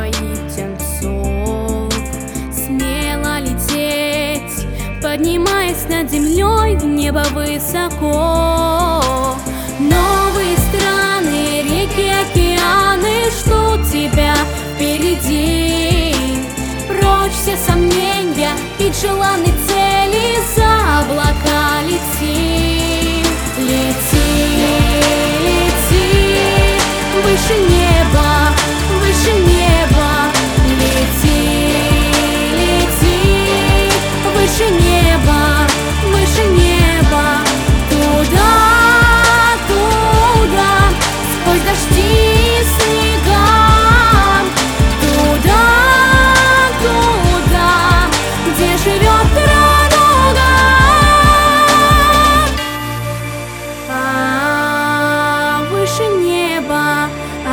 твоих птенцов. Смело лететь, поднимаясь над землей в небо высоко. Новые страны, реки, океаны ждут тебя впереди. Прочь все сомнения, ведь желанной цели за облака лети. Лети, лети, выше неба, выше неба. Лети, лети, выше неба, выше неба. Туда, туда, сквозь дожди и снега. Туда, туда, где живет радуга. Выше неба,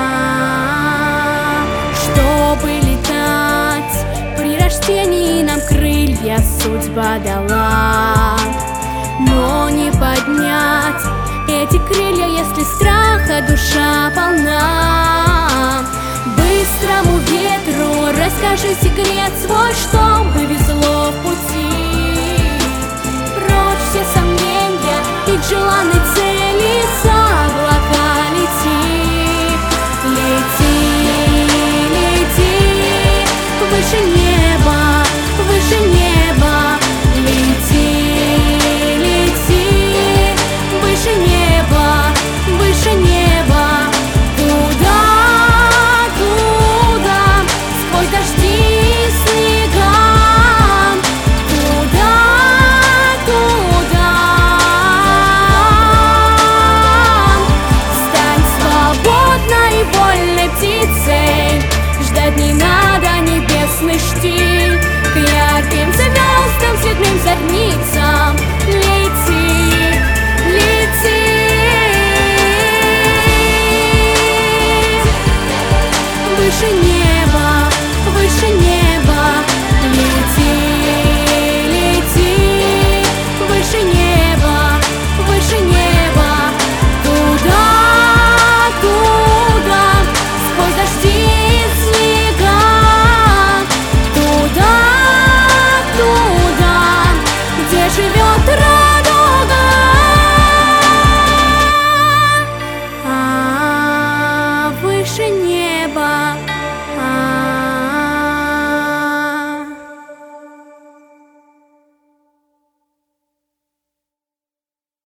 чтобы летать, при рождении нам крылья судьба дала. Но не поднять эти крылья, если страха душа полна. Быстрому ветру расскажи секрет свой, чтобы везло в пути. Прочь все сомнения, ведь желанной цели за облака лети. Лети, лети, выше неба, выше неба. Лети, лети, выше неба, выше неба. Туда, туда, сквозь дожди и снега. Туда, туда. Стань свободной и вольной птицей, ждать не надо небесный штиль. К ярким звездам седьмым загниться.